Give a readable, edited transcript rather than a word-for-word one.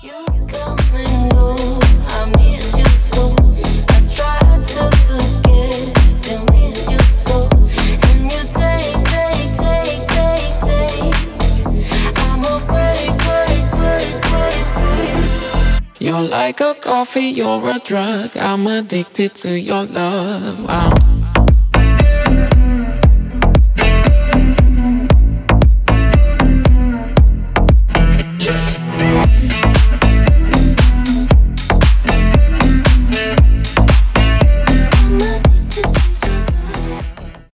You're like a coffee, you're a drug. I'm addicted to your love. Wow. Yeah.